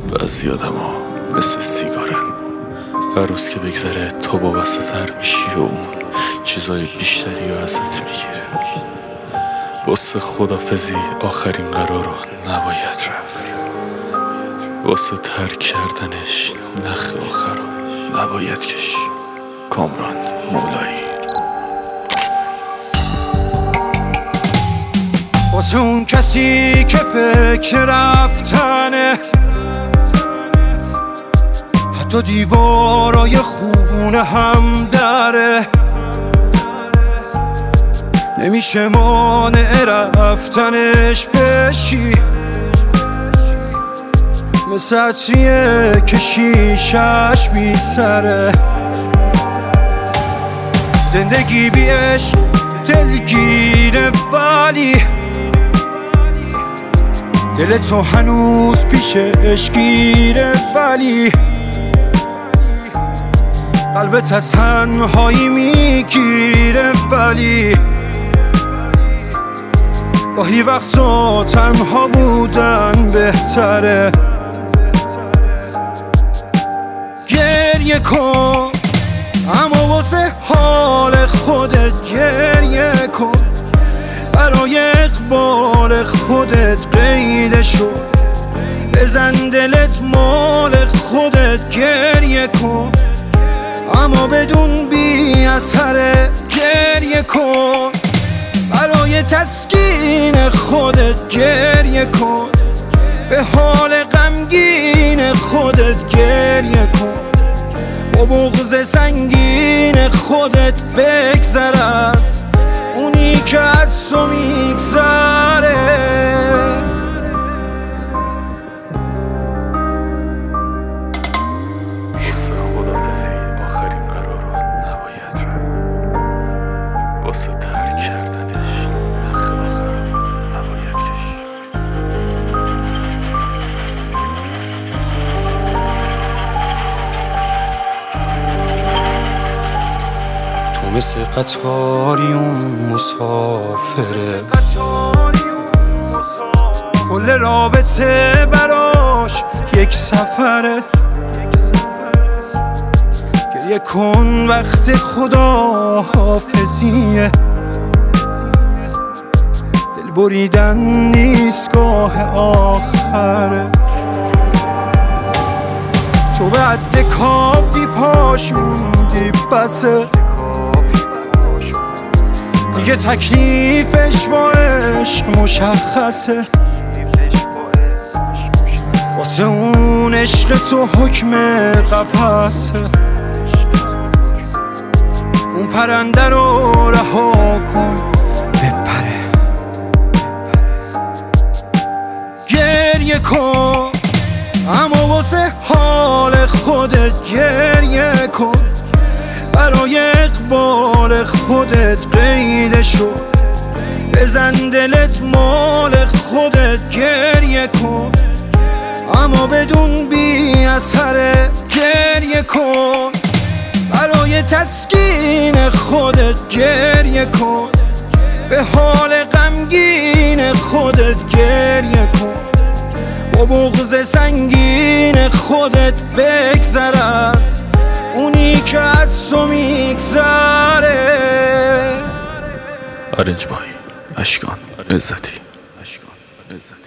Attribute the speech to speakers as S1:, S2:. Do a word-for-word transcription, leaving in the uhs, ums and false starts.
S1: بعضی آدما مثل سیگارن، هر روز که بگذره تو وابسته تر میشی و اون چیزای بیشتری رو ازت میگیره. واسه خدافزی آخرین قرار رو نباید رفت، واسه ترک کردنش نخ آخر رو نباید کشی. کامران مولایی.
S2: واسه اون کسی که فکر رفتنه، حتی دیوارای خونه هم داره، نمیشه مانع رفتنش بشی. مثل عطریه که شیشش میسره، زندگی بیش دلگیره ولی دل تو هنوز پیشش گیره، ولی قلبت از تنهایی میگیره. ولی گاهی وقتا تنها بودن بهتره. گریه کن اما واسه حال خودت گریه کن، برای اقبال خودت قیده شو، بزن دلت مال خودت گریه کن، اما بدون بی اثره. گریه کن برای تسکین خودت گریه کن، به حال غمگین خودت گریه کن، با بغض سنگین خودت بگذر از اونی که از تو میگذره.
S1: واسه خدافزی آخرین قرار رو نباید رفت، واسه ترک کردنش نخ آخر رو نباید کشی.
S2: تو مثل قطاری اون مسافره، کل رابطه براش یک سفره. گریه کن وقت خدا حافظیه، دل بریدن نیست گاه آخره. تو به عد کافی پاش موندی بسه، دیگه تکلیفش با عشق مشخصه. واسه اون عشق تو حکم قفسه، اون پرنده رو رها کن بپره. گریه کن اما واسه حال خودت گریه کن، برای اقبال خودت قیده شو، بزن دلت مال خودت گریه کن، اما بدون بی اثره. گریه کن برای تسکین خودت گریه کن، به حال غمگین خودت گریه کن، با بغض سنگین خودت بگذر از اونی که از تو میگذره.
S1: آرنج بای اشکان عزتی.